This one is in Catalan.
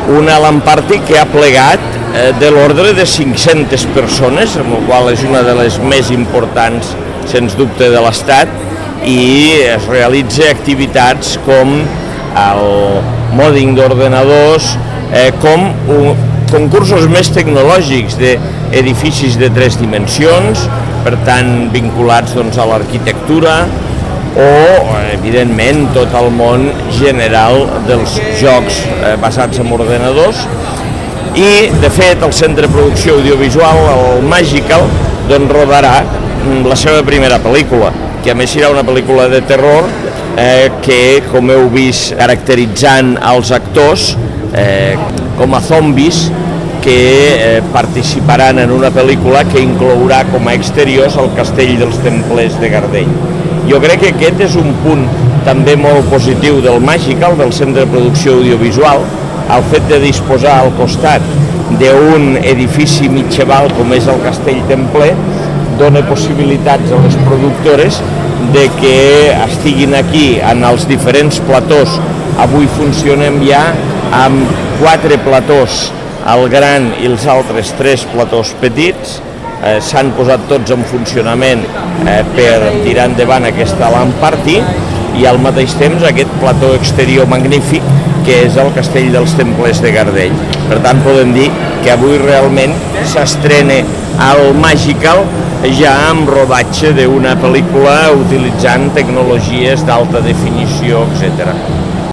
una Lamparty que ha plegat de l'ordre de 500 persones, amb la qual és una de les més importants, sens dubte, de l'Estat, i es realitza activitats com el modding d'ordenadors, com concursos més tecnològics d'edificis de 3 dimensions, per tant vinculats a l'arquitectura, o, evidentment, tot el món general dels jocs basats en ordenadors. I, de fet, el Centre de Producció Audiovisual, el Magical, rodarà la seva primera pel·lícula, que a més serà una pel·lícula de terror que, com heu vist, caracteritzant els actors com a zombis que participaran en una pel·lícula que inclourà com a exteriors el castell dels Templers de Gardeny. Jo crec que aquest és un punt també molt positiu del Magical, del Centre de Producció Audiovisual, el fet de disposar al costat d'un edifici mitjaval com és el Castell Templer dona possibilitats a les productores de que estiguin aquí en els diferents platós. Avui funcionem ja amb 4 platós, el gran i els altres 3 platós petits. S'han posat tots en funcionament per tirar endavant aquesta Lamparty i al mateix temps aquest plató exterior magnífic que és el Castell dels Templers de Gardeny. Per tant, podem dir que avui realment s'estrena al Magical ja amb rodatge d'una pel·lícula utilitzant tecnologies d'alta definició, etc.